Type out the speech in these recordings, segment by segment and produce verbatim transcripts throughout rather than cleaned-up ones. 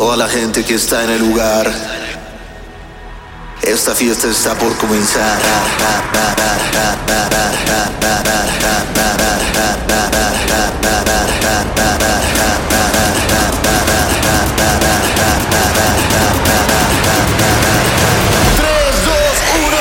toda la gente que está en el lugar. Esta fiesta está por comenzar. tres, dos, uno.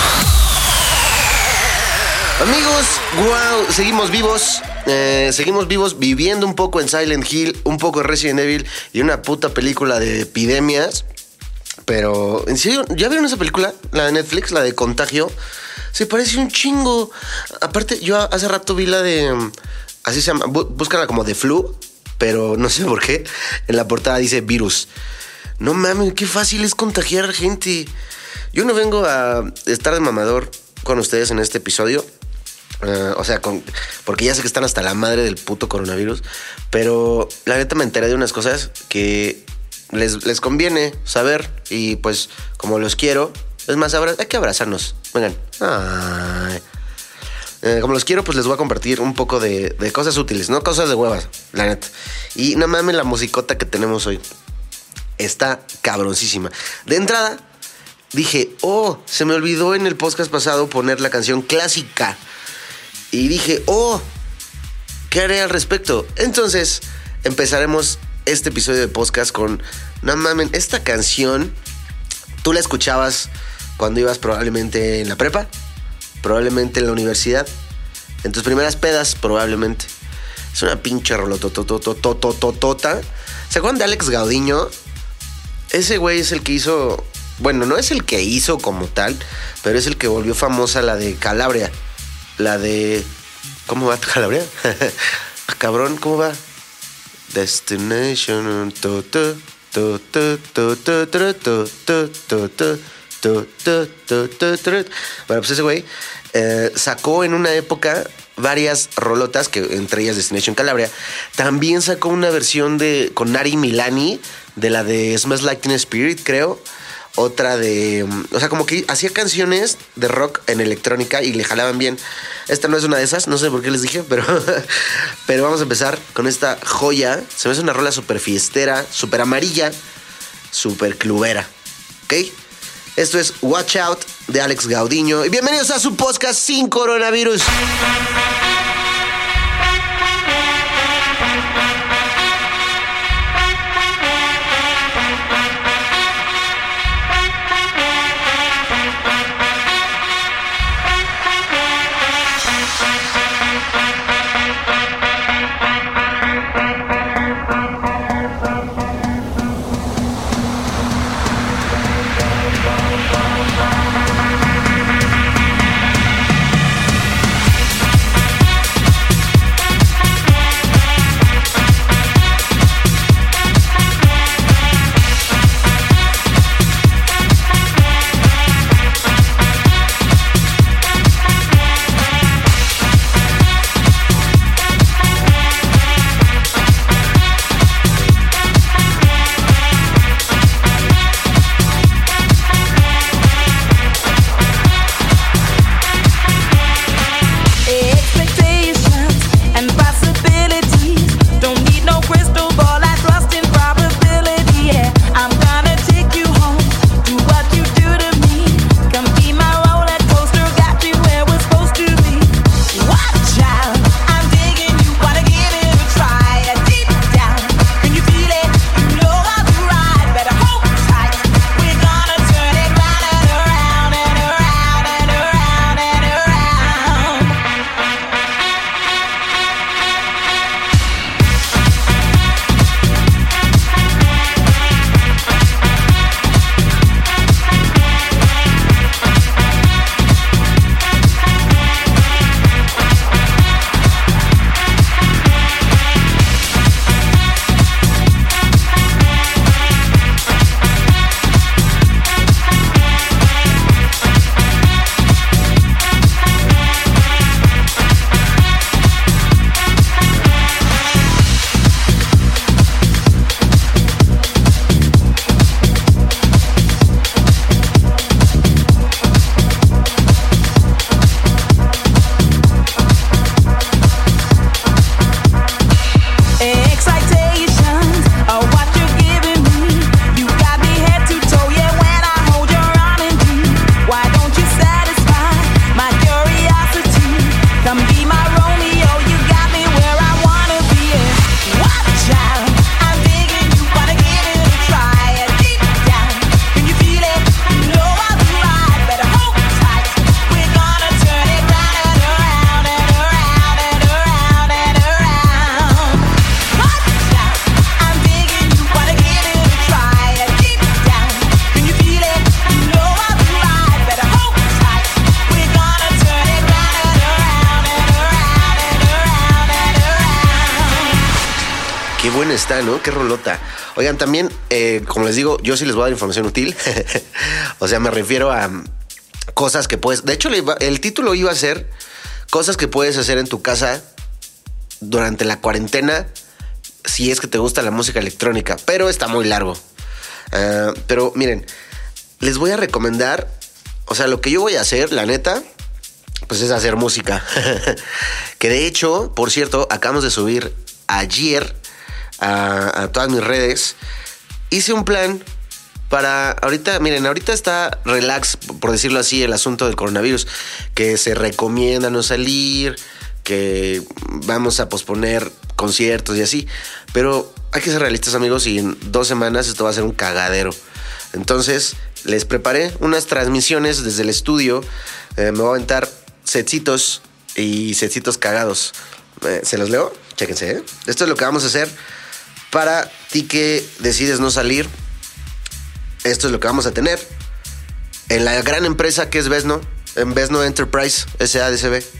Amigos, wow, seguimos vivos. Eh, seguimos vivos viviendo un poco en Silent Hill, un poco de Resident Evil y una puta película de epidemias. Pero, ¿en serio? ¿Ya vieron esa película? La de Netflix, la de Contagio. Se parece un chingo. Aparte, yo hace rato vi la de... Así se llama, búscala como de Flu, pero no sé por qué. En la portada dice virus. No mames, qué fácil es contagiar gente. Yo no vengo a estar de mamador con ustedes en este episodio. Uh, o sea, con, porque ya sé que están hasta la madre del puto coronavirus. Pero la neta me enteré de unas cosas que les, les conviene saber. Y pues, como los quiero, es más, abra- hay que abrazarnos. Vengan. Ay. Eh, como los quiero, pues les voy a compartir un poco de, de cosas útiles, no cosas de huevas, la neta. Y no mames la musicota que tenemos hoy. Está cabroncísima. De entrada, dije, oh, se me olvidó en el podcast pasado poner la canción clásica. Y dije, oh, ¿qué haré al respecto? Entonces, empezaremos este episodio de podcast con, no mames, esta canción, ¿tú la escuchabas cuando ibas probablemente en la prepa? Probablemente en la universidad. En tus primeras pedas, probablemente. Es una pinche rolototototototota. ¿Se acuerdan de Alex Gaudiño? Ese güey es el que hizo... Bueno, no es el que hizo como tal, pero es el que volvió famosa la de Calabria. La de... ¿Cómo va Calabria? Cabrón, ¿cómo va? Destination... To, to, to, to, to, to, to, to, to, to, to. Tu, tu, tu, tu, tu. Bueno, pues ese güey eh, sacó en una época varias rolotas, que entre ellas Destination Calabria. También sacó una versión de con Nari Milani de la de Smells Like Teen Spirit, creo. Otra de... O sea, como que hacía canciones de rock en electrónica y le jalaban bien. Esta no es una de esas, no sé por qué les dije, pero, pero vamos a empezar con esta joya. Se me hace una rola súper fiestera, súper amarilla, súper clubera. ¿Ok? Esto es Watch Out de Alex Gaudiño. Y bienvenidos a su podcast sin coronavirus. buena está, ¿no? Qué rolota. Oigan, también, eh, como les digo, yo sí les voy a dar información útil. O sea, me refiero a cosas que puedes... De hecho, el título iba a ser cosas que puedes hacer en tu casa durante la cuarentena si es que te gusta la música electrónica, pero está muy largo. Uh, pero miren, les voy a recomendar, o sea, lo que yo voy a hacer, la neta, pues es hacer música. Que de hecho, por cierto, acabamos de subir ayer a, a todas mis redes. Hice un plan para ahorita, miren, ahorita está relax, por decirlo así, el asunto del coronavirus, que se recomienda no salir, que vamos a posponer conciertos y así, pero hay que ser realistas, amigos, y en dos semanas esto va a ser un cagadero. Entonces les preparé unas transmisiones desde el estudio. eh, me voy a aventar setcitos y setcitos cagados. eh, ¿se los leo? Chéquense, ¿eh? Esto es lo que vamos a hacer para ti que decides no salir. Esto es lo que vamos a tener en la gran empresa que es Vesno, en Vesno Enterprise S A D C B.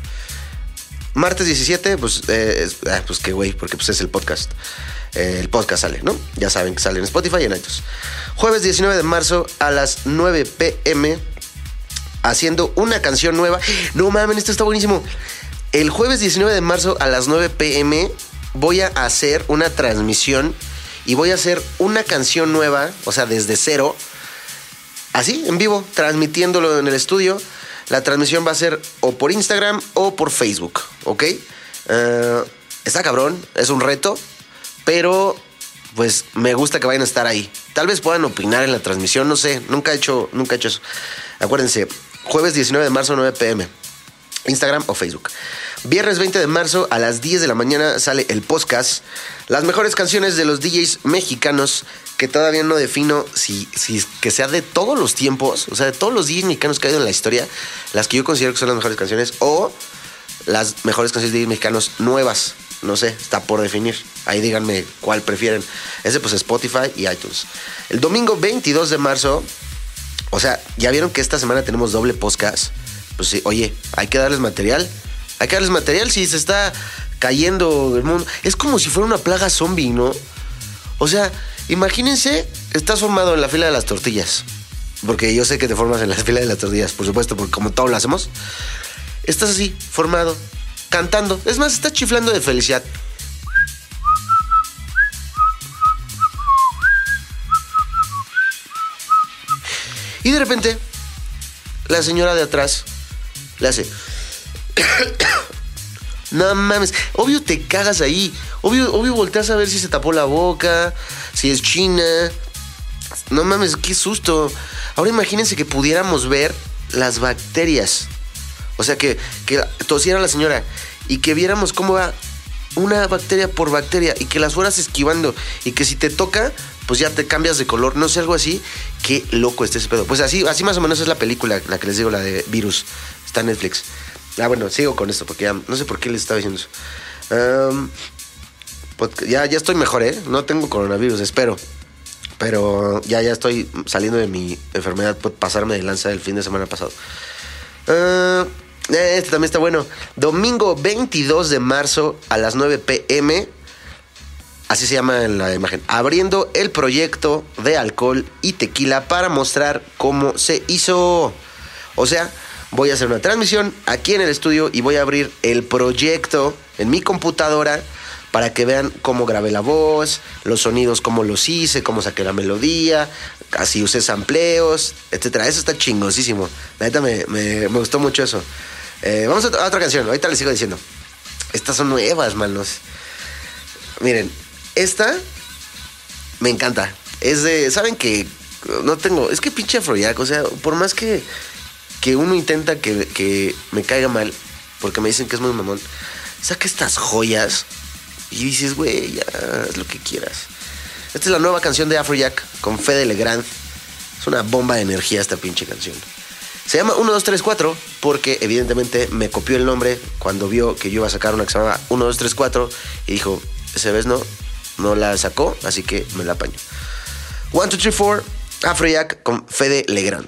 Martes diecisiete, pues, eh, es, ah, pues qué güey, porque pues es el podcast. Eh, el podcast sale, ¿no? Ya saben que sale en Spotify y en iTunes. Jueves diecinueve de marzo a las nueve pm, haciendo una canción nueva. No mames, esto está buenísimo. El jueves diecinueve de marzo a las nueve pm voy a hacer una transmisión y voy a hacer una canción nueva, o sea, desde cero, así, en vivo, transmitiéndolo en el estudio. La transmisión va a ser o por Instagram o por Facebook, ¿ok? Uh, está cabrón, es un reto, pero pues me gusta que vayan a estar ahí. Tal vez puedan opinar en la transmisión, no sé, nunca he hecho, nunca he hecho eso. Acuérdense, jueves diecinueve de marzo, nueve pm, Instagram o Facebook. Viernes veinte de marzo a las diez de la mañana sale el podcast. Las mejores canciones de los D Js mexicanos, que todavía no defino si, si que sea de todos los tiempos, o sea, de todos los D Js mexicanos que ha habido en la historia, las que yo considero que son las mejores canciones, o las mejores canciones de D Js mexicanos nuevas. No sé, está por definir. Ahí díganme cuál prefieren. Ese pues Spotify y iTunes. El domingo veintidós de marzo, o sea, ya vieron que esta semana tenemos doble podcast. Pues sí, oye, hay que darles material. Hay que darles material si se está cayendo el mundo. Es como si fuera una plaga zombie, ¿no? O sea, imagínense, estás formado en la fila de las tortillas. Porque yo sé que te formas en la fila de las tortillas, por supuesto, porque como todos lo hacemos. Estás así, formado, cantando. Es más, estás chiflando de felicidad. Y de repente, la señora de atrás le hace... No mames, obvio te cagas ahí. Obvio, obvio volteas a ver si se tapó la boca, si es china. No mames, qué susto. Ahora imagínense que pudiéramos ver las bacterias. O sea, que, que tosiera la señora y que viéramos cómo va una bacteria por bacteria y que las fueras esquivando y que si te toca, pues ya te cambias de color. No sé, algo así. Qué loco este ese pedo. Pues así, así más o menos es la película, la que les digo, la de Virus. Está en Netflix. Ah, bueno, sigo con esto porque ya no sé por qué les estaba diciendo eso. Um, ya, ya estoy mejor, ¿eh? No tengo coronavirus, espero. Pero ya, ya estoy saliendo de mi enfermedad por pasarme de lanza el fin de semana pasado. Uh, este también está bueno. Domingo veintidós de marzo a las nueve pm. Así se llama en la imagen. Abriendo el proyecto de alcohol y tequila para mostrar cómo se hizo. O sea... voy a hacer una transmisión aquí en el estudio y voy a abrir el proyecto en mi computadora para que vean cómo grabé la voz, los sonidos, cómo los hice, cómo saqué la melodía, así usé sampleos, etcétera. Eso está chingosísimo. La neta me, me, me gustó mucho eso. Eh, vamos a, a otra canción. Ahorita les sigo diciendo. Estas son nuevas, manos. Miren, esta me encanta. Es de... ¿Saben que no tengo... Es que pinche Afrojack, o sea, por más que... que uno intenta que, que me caiga mal, porque me dicen que es muy mamón, saca estas joyas y dices, güey, ya, haz lo que quieras. Esta es la nueva canción de Afrojack con Fede Legrand. Es una bomba de energía esta pinche canción. Se llama uno dos tres cuatro porque evidentemente me copió el nombre cuando vio que yo iba a sacar una que se llamaba uno dos tres cuatro y dijo, esa vez no, no la sacó, así que me la apaño. uno dos tres cuatro, Afrojack con Fede Legrand.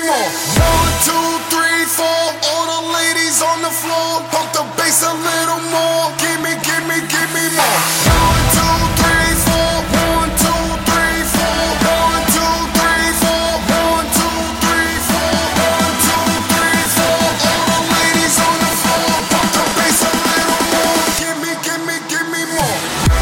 more. One, two, three, four. All the ladies on the floor. Pump the bass a little more. Give me, give me, give me more. One, two, three, four. One, two, three, four. One, two, three, four. One, two, three, four. One, two, three, four. All the ladies on the floor. Pump the bass a little more. Give me, give me, give me more.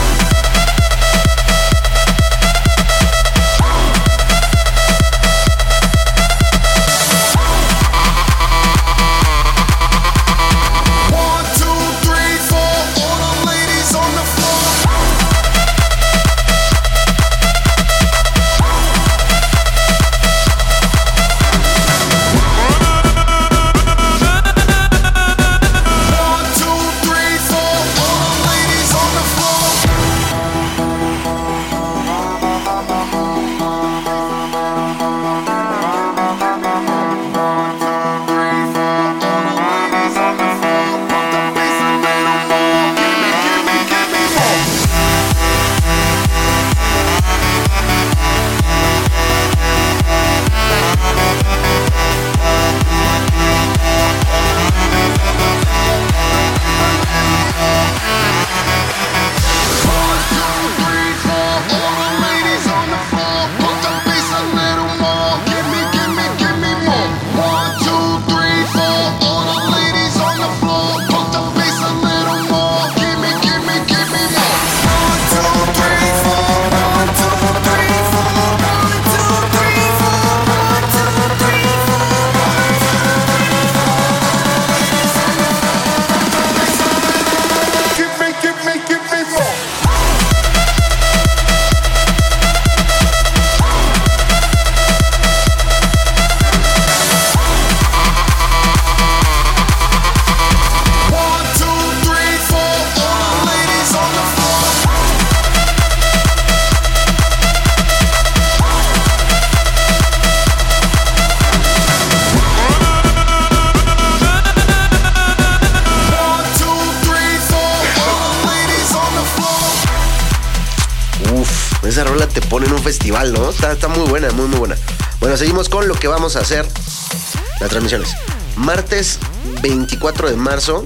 Esa rola te pone en un festival, ¿no? Está, está muy buena, muy, muy buena. Bueno, seguimos con lo que vamos a hacer. Las transmisiones. Martes veinticuatro de marzo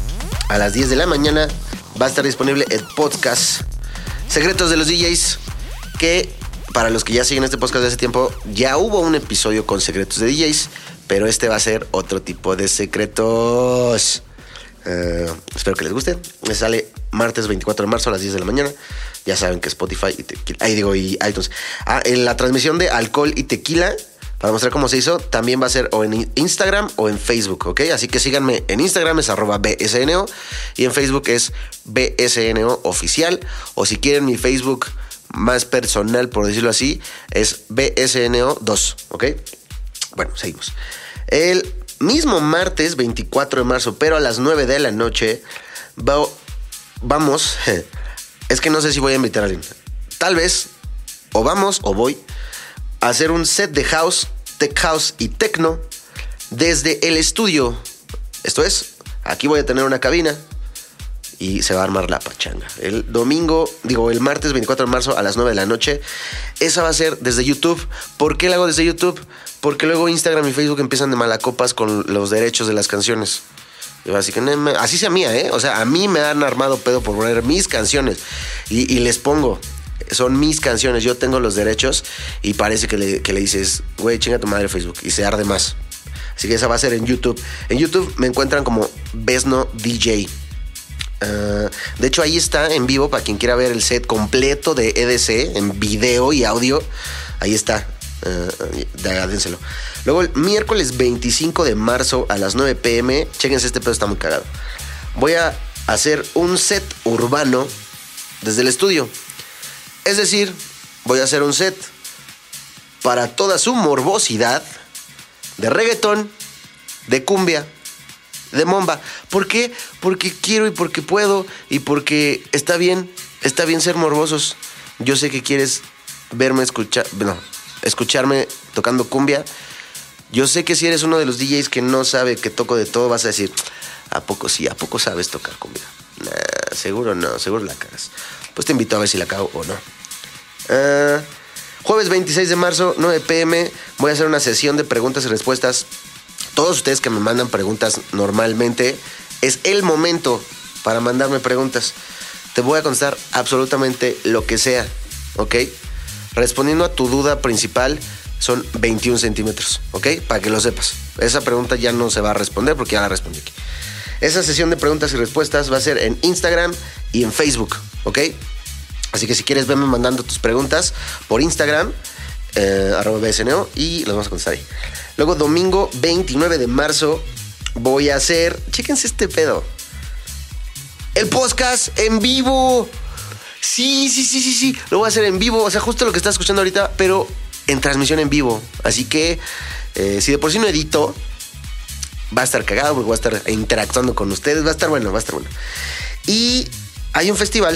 a las diez de la mañana va a estar disponible el podcast Secretos de los D Js, que para los que ya siguen este podcast de hace tiempo, ya hubo un episodio con secretos de D Js, pero este va a ser otro tipo de secretos. Uh, espero que les guste. Me sale martes veinticuatro de marzo a las diez de la mañana. Ya saben que Spotify y tequila, ahí digo, y iTunes. Ah, en la transmisión de alcohol y tequila, para mostrar cómo se hizo, también va a ser o en Instagram o en Facebook, ¿ok? Así que síganme en Instagram, es arroba B S N O, y en Facebook es B S N O oficial, o si quieren mi Facebook más personal, por decirlo así, es B S N O dos, ¿ok? Bueno, seguimos. El mismo martes veinticuatro de marzo, pero a las nueve de la noche, va, vamos... Es que no sé si voy a invitar a alguien. Tal vez, o vamos, o voy a hacer un set de house, tech house y techno desde el estudio. Esto es, aquí voy a tener una cabina y se va a armar la pachanga. El domingo, digo, el martes veinticuatro de marzo a las nueve de la noche. Esa va a ser desde YouTube. ¿Por qué la hago desde YouTube? Porque luego Instagram y Facebook empiezan de malacopas con los derechos de las canciones. Así que así sea mía, ¿eh? O sea, a mí me han armado pedo por poner mis canciones. Y, y les pongo, son mis canciones, yo tengo los derechos. Y parece que le, que le dices, güey, chinga tu madre Facebook. Y se arde más. Así que esa va a ser en YouTube. En YouTube me encuentran como Besno D J. Uh, de hecho, ahí está en vivo para quien quiera ver el set completo de E D C en video y audio. Ahí está. Uh, dénselo. Luego el miércoles veinticinco de marzo a las nueve pm, chéquense, este pedo está muy cagado. Voy a hacer un set urbano desde el estudio. Es decir, voy a hacer un set para toda su morbosidad de reggaetón, de cumbia, de momba. ¿Por qué? Porque quiero y porque puedo y porque está bien, está bien ser morbosos. Yo sé que quieres verme escuchar, no, escucharme tocando cumbia. Yo sé que si eres uno de los D Js que no sabe que toco de todo, vas a decir, ¿a poco sí? ¿A poco sabes tocar cumbia? Nah, seguro no, seguro la cagas. Pues te invito a ver si la cago o no. Uh, Jueves veintiséis de marzo, nueve pm, voy a hacer una sesión de preguntas y respuestas. Todos ustedes que me mandan preguntas normalmente, es el momento para mandarme preguntas. Te voy a contestar absolutamente lo que sea, ¿ok? Respondiendo a tu duda principal, son veintiún centímetros, ¿ok? Para que lo sepas. Esa pregunta ya no se va a responder porque ya la respondí aquí. Esa sesión de preguntas y respuestas va a ser en Instagram y en Facebook, ¿ok? Así que si quieres, venme mandando tus preguntas por Instagram, eh, arroba B S N O, y las vamos a contestar ahí. Luego, domingo veintinueve de marzo, voy a hacer... Chéquense este pedo. El podcast en vivo. Sí, sí, sí, sí, sí. Lo voy a hacer en vivo. O sea, justo lo que estás escuchando ahorita, pero en transmisión en vivo. Así que, eh, si de por sí no edito, va a estar cagado porque voy a estar interactuando con ustedes. Va a estar bueno, va a estar bueno. Y hay un festival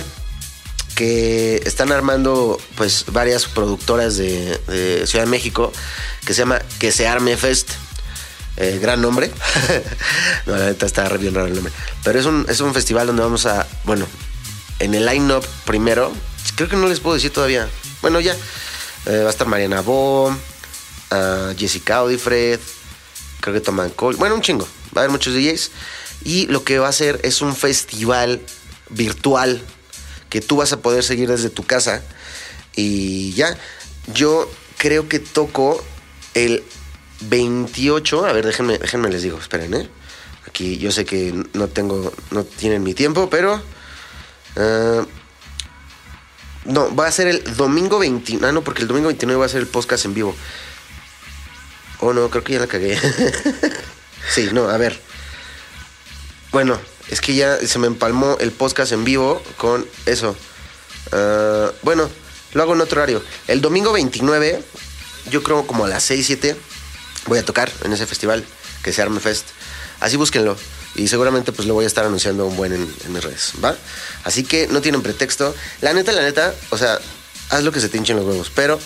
que están armando, pues, varias productoras de, de Ciudad de México, que se llama Que Se Arme Fest. Eh, gran nombre. No, la neta está bien raro el nombre. Pero es un, es un festival donde vamos a... Bueno, en el line-up primero, creo que no les puedo decir todavía. Bueno, ya. Eh, va a estar Mariana Bo, uh, Jessica Audifred, creo que Toman Cole. Bueno, un chingo. Va a haber muchos D Js. Y lo que va a hacer es un festival virtual que tú vas a poder seguir desde tu casa. Y ya. Yo creo que toco el veintiocho. A ver, déjenme, déjenme les digo, esperen, ¿eh? Aquí yo sé que no tengo, no tienen mi tiempo, pero... Uh, no, va a ser el domingo veintinueve. Ah, no, porque el domingo veintinueve va a ser el podcast en vivo. Oh, no, creo que ya la cagué. Sí, no, a ver. Bueno, es que ya se me empalmó el podcast en vivo con eso. Uh, bueno, lo hago en otro horario. El domingo veintinueve, yo creo como a las seis, siete, voy a tocar en ese festival, Que Se Arme Fest. Así búsquenlo. Y seguramente pues lo voy a estar anunciando un buen en, en mis redes, ¿va? Así que no tienen pretexto. La neta, la neta, o sea, haz lo que se te hinchen los huevos. Pero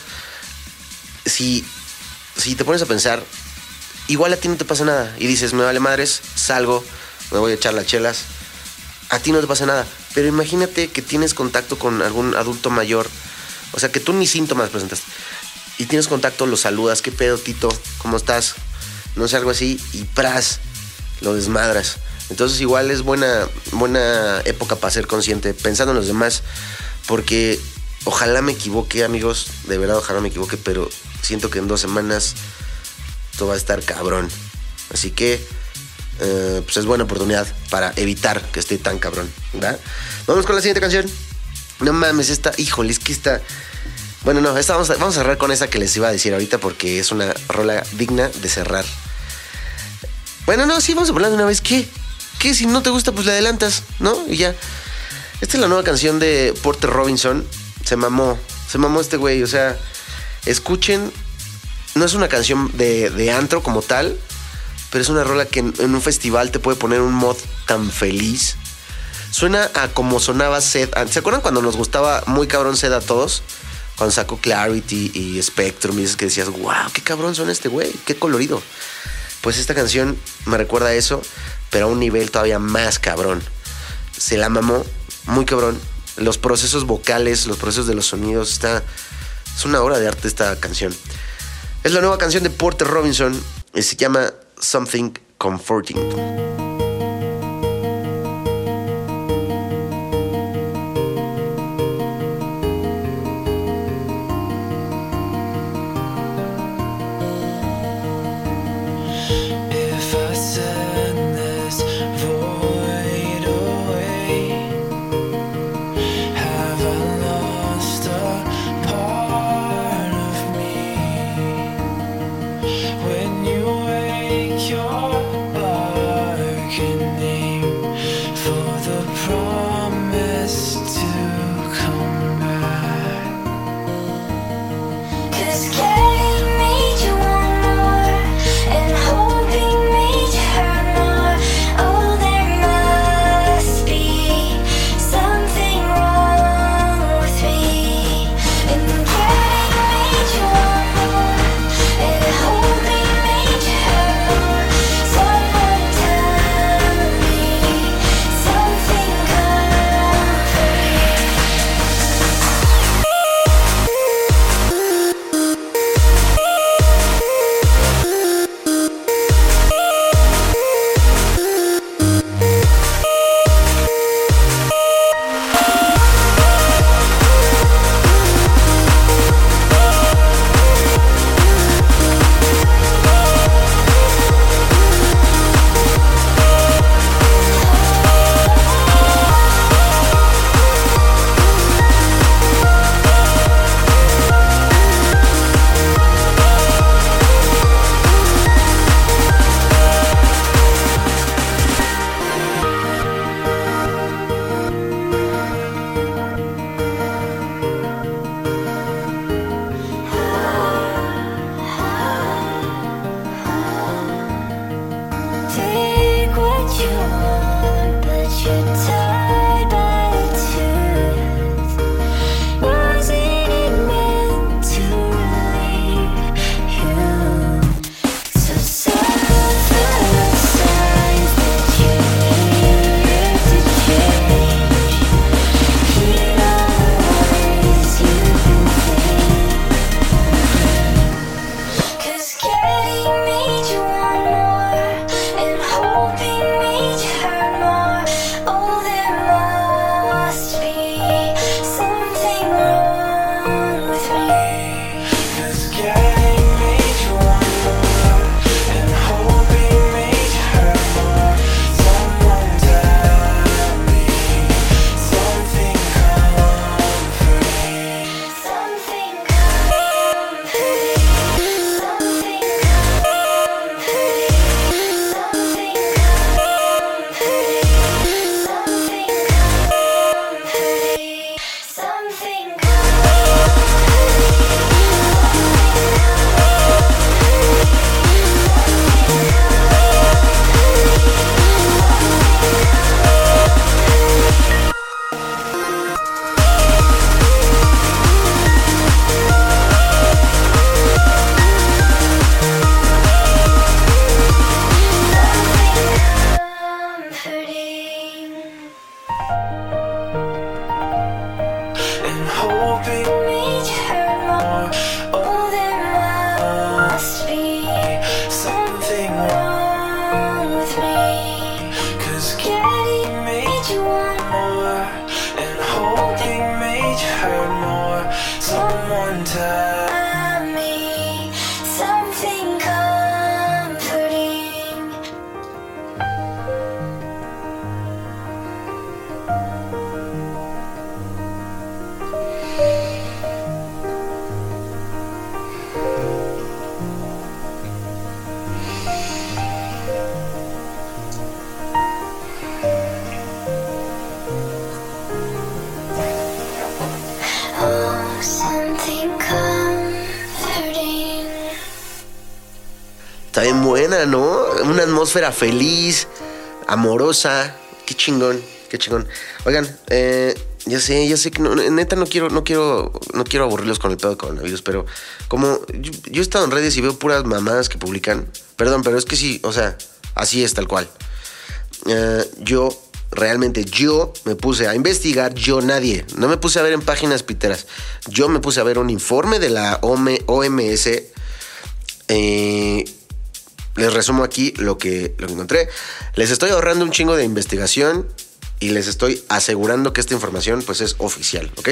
si, si te pones a pensar, igual a ti no te pasa nada. Y dices, me vale madres, salgo, me voy a echar las chelas. A ti no te pasa nada. Pero imagínate que tienes contacto con algún adulto mayor. O sea, que tú ni síntomas presentaste. Y tienes contacto, lo saludas. ¿Qué pedo, Tito? ¿Cómo estás? No sé, algo así. Y pras, lo desmadras. Entonces igual es buena, buena época para ser consciente, pensando en los demás, porque ojalá me equivoque, amigos, de verdad ojalá me equivoque, pero siento que en dos semanas todo va a estar cabrón. Así que eh, pues es buena oportunidad para evitar que esté tan cabrón, ¿verdad? Vamos con la siguiente canción. No mames, esta, híjole, es que esta... Bueno, no, esta vamos a, vamos a cerrar con esa que les iba a decir ahorita, porque es una rola digna de cerrar. Bueno, no, sí, vamos a hablar de una vez. ¿Qué? ¿Qué? Si no te gusta, pues le adelantas, ¿no? Y ya. Esta es la nueva canción de Porter Robinson. Se mamó. Se mamó este güey. O sea, escuchen. No es una canción de, de antro como tal, pero es una rola que en, en un festival te puede poner un mod tan feliz. Suena a como sonaba Zed. ¿Se acuerdan cuando nos gustaba muy cabrón Zed a todos? Cuando sacó Clarity y Spectrum y dices que decías, wow, qué cabrón suena este güey, qué colorido. Pues esta canción me recuerda a eso, pero a un nivel todavía más cabrón. Se la mamó, muy cabrón. Los procesos vocales, los procesos de los sonidos, está, es una obra de arte esta canción. Es la nueva canción de Porter Robinson y se llama Something Comforting. Something and hoping made you hurt more. Oh, there must be something wrong with me, 'cause getting made you want more, and hoping made you hurt more. Someone tell me something comforting. Oh, something comforting. Está bien buena, ¿no? Una atmósfera feliz, amorosa. Qué chingón, qué chingón. Oigan, eh, ya sé, ya sé que no, neta no quiero, no quiero, no quiero aburrirlos con el pedo de coronavirus, pero como yo, yo he estado en redes y veo puras mamadas que publican. Perdón, pero es que sí, o sea, así es tal cual. Eh, yo realmente yo me puse a investigar, yo nadie, no me puse a ver en páginas piteras, yo me puse a ver un informe de la O M S. Eh, les resumo aquí lo que, lo que encontré. Les estoy ahorrando un chingo de investigación y les estoy asegurando que esta información pues es oficial, ¿ok?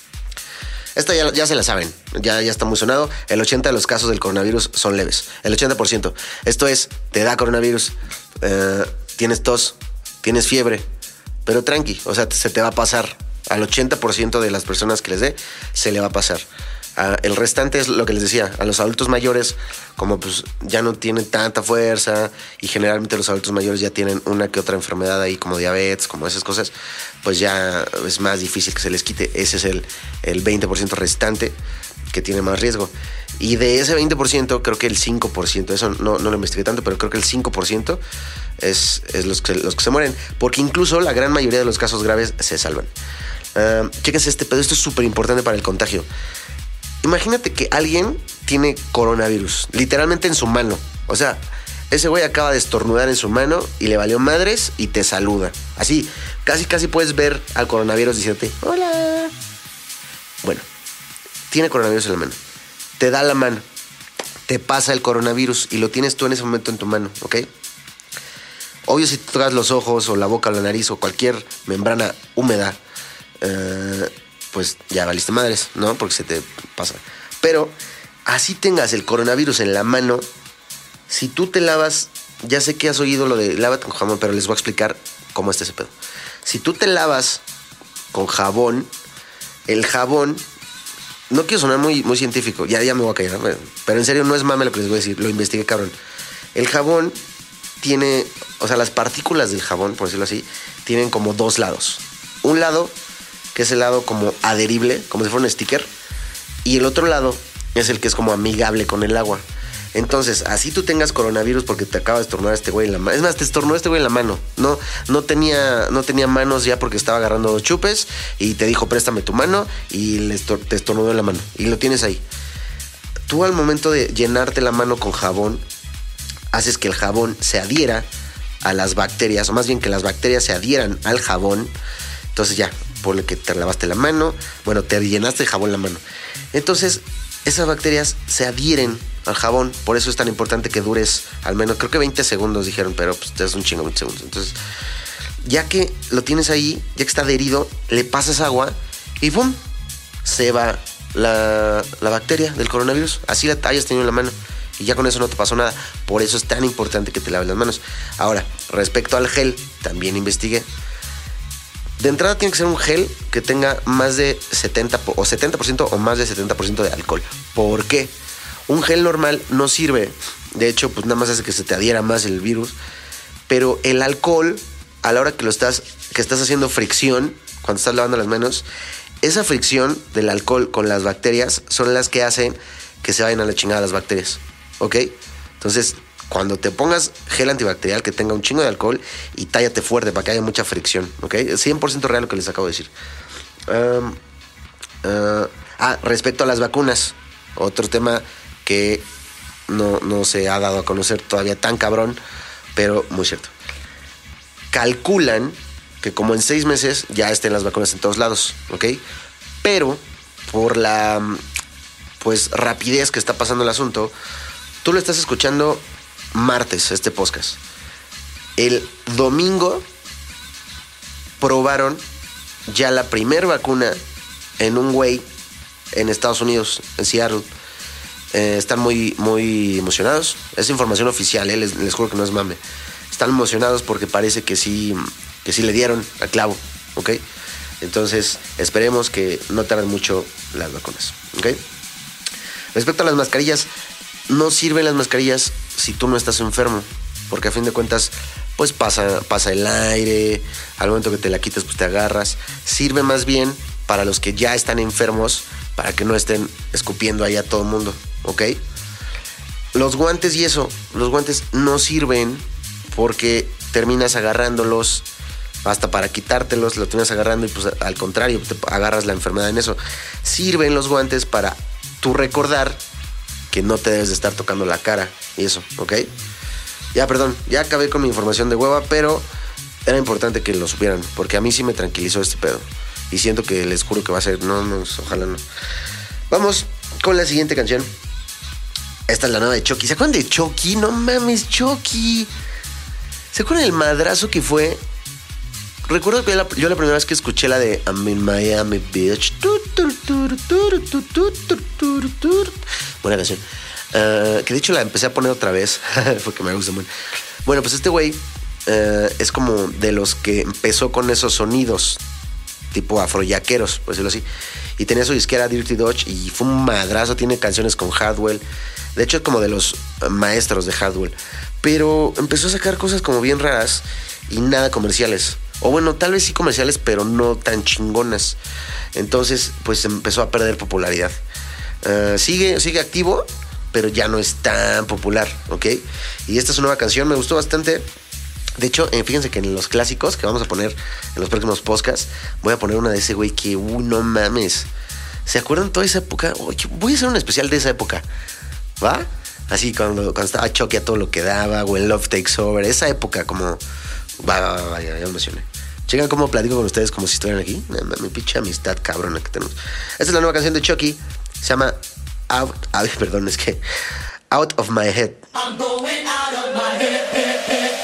Esta ya, ya se la saben, ya, ya está muy sonado. El ochenta por ciento de los casos del coronavirus son leves. El ochenta por ciento. Esto es, te da coronavirus, eh, tienes tos, tienes fiebre, pero tranqui, o sea, se te va a pasar. Al ochenta por ciento de las personas que les dé, se le va a pasar. Uh, el restante es lo que les decía, a los adultos mayores, como pues ya no tienen tanta fuerza y generalmente los adultos mayores ya tienen una que otra enfermedad ahí como diabetes, como esas cosas, pues ya es más difícil que se les quite. Ese es el, el veinte por ciento restante que tiene más riesgo. Y de ese veinte por ciento, creo que el cinco por ciento, eso no, no lo investigué tanto, pero creo que el cinco por ciento es, es los, que, los que se mueren, porque incluso la gran mayoría de los casos graves se salvan. Uh, chéquense este pedo, esto es súper importante para el contagio. Imagínate que alguien tiene coronavirus, literalmente en su mano. O sea, ese güey acaba de estornudar en su mano y le valió madres y te saluda. Así, casi casi puedes ver al coronavirus diciéndote, hola. Bueno, tiene coronavirus en la mano. Te da la mano, te pasa el coronavirus y lo tienes tú en ese momento en tu mano, ¿ok? Obvio, si te tocas los ojos o la boca o la nariz o cualquier membrana húmeda, eh... pues ya valiste madres, ¿no? Porque se te pasa. Pero así tengas el coronavirus en la mano, si tú te lavas, ya sé que has oído lo de lávate con jabón, pero les voy a explicar cómo está ese pedo. Si tú te lavas con jabón, el jabón, no quiero sonar muy, muy científico, ya, ya me voy a callar, ¿no? Pero en serio no es mame lo que les voy a decir, lo investigué, cabrón. El jabón tiene, o sea, las partículas del jabón, por decirlo así, tienen como dos lados. Un lado que es el lado como adherible, como si fuera un sticker, y el otro lado es el que es como amigable con el agua. Entonces, así tú tengas coronavirus porque te acaba de estornudar este güey en la mano. Es más, te estornudó este güey en la mano. No, no tenía, no tenía manos ya porque estaba agarrando dos chupes y te dijo, préstame tu mano, y le estor- te estornudó en la mano. Y lo tienes ahí. Tú al momento de llenarte la mano con jabón, haces que el jabón se adhiera a las bacterias, o más bien que las bacterias se adhieran al jabón. Entonces ya, ponle que te lavaste la mano, bueno, te llenaste de jabón la mano. Entonces, esas bacterias se adhieren al jabón, por eso es tan importante que dures al menos, creo que veinte segundos dijeron, pero pues es un chingo, veinte segundos. Entonces, ya que lo tienes ahí, ya que está adherido, le pasas agua y ¡pum! Se va la, la bacteria del coronavirus. Así la hayas tenido en la mano y ya con eso no te pasó nada. Por eso es tan importante que te laves las manos. Ahora, respecto al gel, también investigué. De entrada tiene que ser un gel que tenga más de setenta o setenta por ciento o más de setenta por ciento de alcohol. ¿Por qué? Un gel normal no sirve. De hecho, pues nada más hace que se te adhiera más el virus. Pero el alcohol, a la hora que lo estás, que estás haciendo fricción, cuando estás lavando las manos, esa fricción del alcohol con las bacterias son las que hacen que se vayan a la chingada las bacterias. ¿Ok? Entonces, cuando te pongas gel antibacterial que tenga un chingo de alcohol y tállate fuerte para que haya mucha fricción, ¿ok? cien por ciento real lo que les acabo de decir. Um, uh, ah, respecto a las vacunas, otro tema que no, no se ha dado a conocer todavía tan cabrón, pero muy cierto. Calculan que como en seis meses ya estén las vacunas en todos lados, ¿ok? Pero por la pues rapidez que está pasando el asunto, tú lo estás escuchando martes, este podcast. El domingo probaron ya la primer vacuna en un güey en Estados Unidos, en Seattle. Eh, están muy, muy emocionados. Es información oficial, eh, les, les juro que no es mame. Están emocionados porque parece que sí, que sí le dieron al clavo, ¿ok? Entonces, esperemos que no tarden mucho las vacunas, ¿ok? Respecto a las mascarillas, no sirven las mascarillas si tú no estás enfermo, porque a fin de cuentas, pues pasa, pasa el aire, al momento que te la quitas, pues te agarras. Sirve más bien para los que ya están enfermos, para que no estén escupiendo ahí a todo el mundo, ¿ok? Los guantes y eso, los guantes no sirven porque terminas agarrándolos hasta para quitártelos, lo terminas agarrando y pues al contrario, te agarras la enfermedad en eso. Sirven los guantes para tú recordar que no te debes de estar tocando la cara y eso, ¿ok? Ya, perdón, ya acabé con mi información de hueva, pero era importante que lo supieran, porque a mí sí me tranquilizó este pedo. Y siento que les juro que va a ser, no, no, ojalá no. Vamos con la siguiente canción. Esta es la nueva de Chucky. ¿Se acuerdan de Chucky? No mames, Chucky. ¿Se acuerdan del madrazo que fue? Recuerdo que la, yo la primera vez que escuché la de I'm in Miami Beach. Buena canción. Uh, que de hecho la empecé a poner otra vez porque me gusta mucho. Bueno, pues este güey uh, es como de los que empezó con esos sonidos tipo afroyaqueros, por decirlo así. Y tenía su disquera Dirty Dutch y fue un madrazo. Tiene canciones con Hardwell. De hecho es como de los maestros de Hardwell. Pero empezó a sacar cosas como bien raras y nada comerciales. O bueno, tal vez sí comerciales, pero no tan chingonas. Entonces, pues empezó a perder popularidad. Uh, sigue, sigue activo, pero ya no es tan popular, ¿ok? Y esta es una nueva canción, me gustó bastante. De hecho, eh, fíjense que en los clásicos que vamos a poner en los próximos podcasts, voy a poner una de ese güey que, uy, no mames. ¿Se acuerdan toda esa época? Uy, voy a hacer un especial de esa época, ¿va? Así, cuando, cuando estaba Chucky a todo lo que daba, o en Love Takes Over, esa época como... Va, va, va, ya, ya me emocioné. Checan cómo platico con ustedes como si estuvieran aquí. Mi pinche amistad cabrona que tenemos. Esta es la nueva canción de Chucky. Se llama Out... Ay, perdón, es que... Out of My Head. I'm going out of my head, head, head.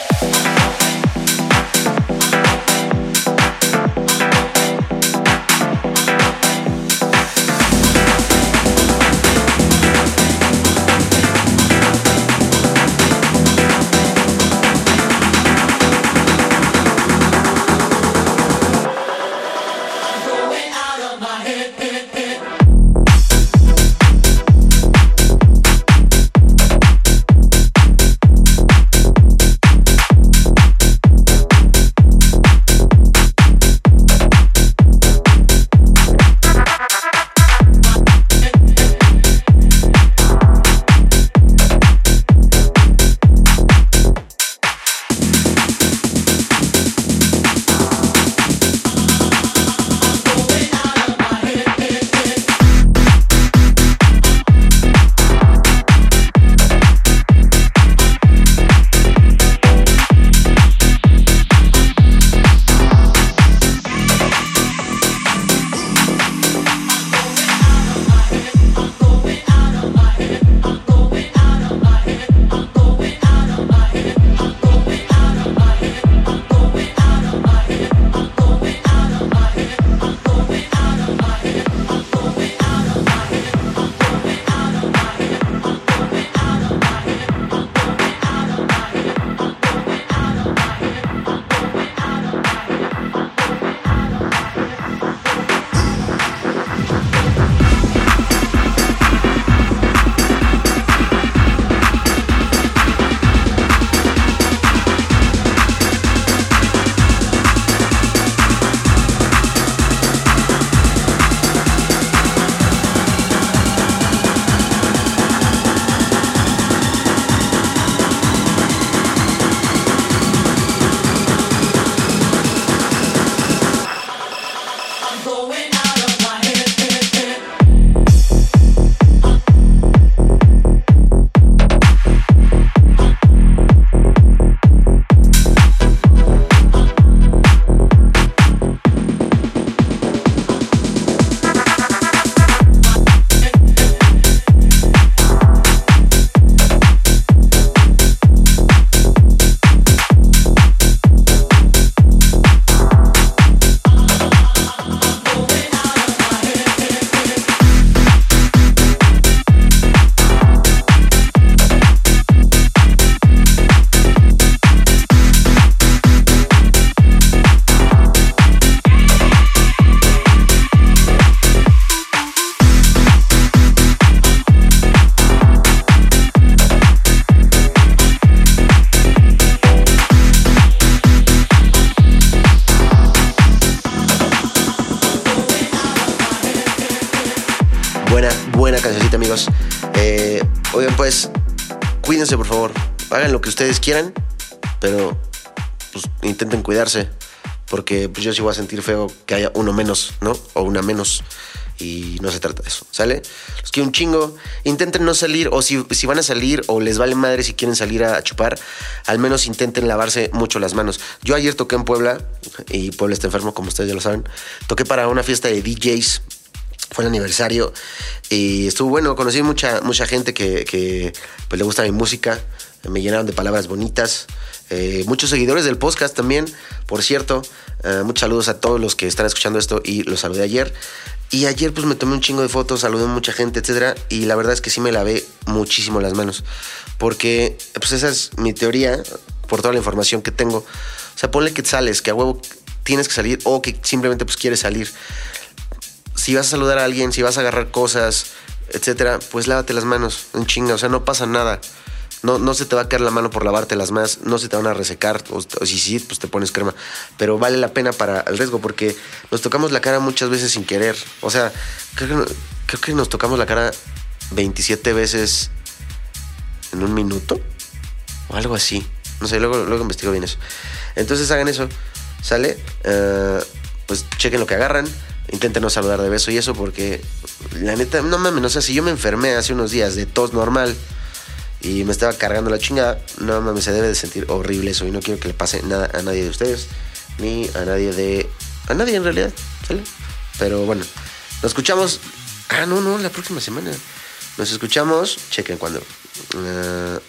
Buena, buena cancioncita, amigos. Eh, oigan, pues, cuídense, por favor. Hagan lo que ustedes quieran, pero pues, intenten cuidarse. Porque pues, yo sí voy a sentir feo que haya uno menos, ¿no? O una menos. Y no se trata de eso, ¿sale? Los quiero un chingo. Intenten no salir, o si, si van a salir, o les vale madre si quieren salir a, a chupar, al menos intenten lavarse mucho las manos. Yo ayer toqué en Puebla, y Puebla está enfermo, como ustedes ya lo saben. Toqué para una fiesta de D Js. Fue el aniversario y estuvo bueno. Conocí mucha, mucha gente que, que pues, le gusta mi música. Me llenaron de palabras bonitas. Eh, muchos seguidores del podcast también, por cierto. Uh, muchos saludos a todos los que están escuchando esto y los saludé ayer. Y ayer pues me tomé un chingo de fotos, saludé a mucha gente, etcétera. Y la verdad es que sí me lavé muchísimo las manos. Porque pues esa es mi teoría por toda la información que tengo. O sea, ponle que sales, que a huevo tienes que salir o que simplemente pues quieres salir. Si vas a saludar a alguien, si vas a agarrar cosas, etcétera, pues lávate las manos, en chinga, o sea, no pasa nada. No, no se te va a caer la mano por lavártelas más, no se te van a resecar, o, o si sí, pues te pones crema. Pero vale la pena para el riesgo, porque nos tocamos la cara muchas veces sin querer. O sea, creo que, creo que nos tocamos la cara veintisiete veces en un minuto, o algo así. No sé, luego, luego investigo bien eso. Entonces hagan eso, ¿sale? Uh, pues chequen lo que agarran. Intenten no saludar de beso y eso porque la neta, no mames, o sea, si yo me enfermé hace unos días de tos normal y me estaba cargando la chingada, no mames, se debe de sentir horrible eso y no quiero que le pase nada a nadie de ustedes ni a nadie de... a nadie en realidad, ¿sale? Pero bueno, nos escuchamos... Ah, no, no, la próxima semana. Nos escuchamos, chequen cuando... Uh,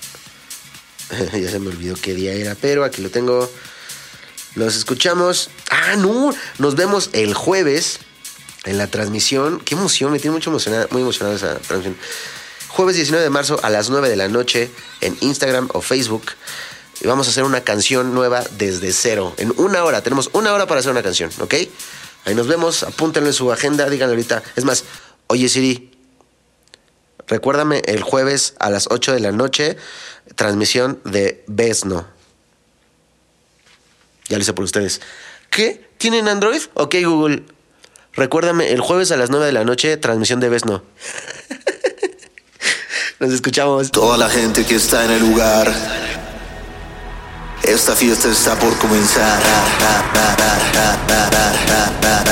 ya se me olvidó qué día era, pero aquí lo tengo. Nos escuchamos... Ah, no, nos vemos el jueves en la transmisión. Qué emoción, me tiene mucho emocionada, muy emocionada esa transmisión. Jueves diecinueve de marzo a las nueve de la noche en Instagram o Facebook. Y vamos a hacer una canción nueva desde cero. En una hora, tenemos una hora para hacer una canción, ¿ok? Ahí nos vemos, apúntenlo en su agenda, díganle ahorita. Es más, oye Siri, recuérdame el jueves a las ocho de la noche, transmisión de Besno. Ya lo hice por ustedes. ¿Qué? ¿Tienen Android? Ok, Google. Recuérdame, el jueves a las nueve de la noche, transmisión de Besno. Nos escuchamos. Toda la gente que está en el lugar. Esta fiesta está por comenzar.